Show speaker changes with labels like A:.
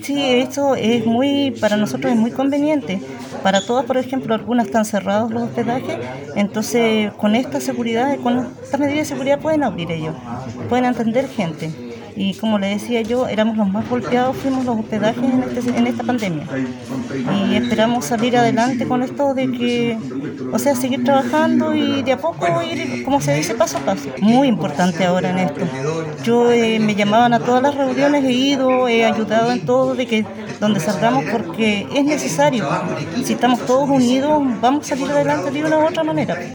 A: Sí, esto es para nosotros es muy conveniente. Para todas, por ejemplo, algunas están cerrados los hospedajes, entonces con esta seguridad, con esta medida de seguridad pueden abrir ellos, pueden atender gente. Y como le decía yo, éramos los más golpeados, fuimos los hospedajes en esta pandemia. Y esperamos salir adelante con esto de que, o sea, seguir trabajando y de a poco ir, como se dice, paso a paso. Muy importante ahora en esto. Yo me llamaban a todas las reuniones, he ido, he ayudado en todo, de que donde salgamos, porque es necesario. Si estamos todos unidos, vamos a salir adelante de una u otra manera.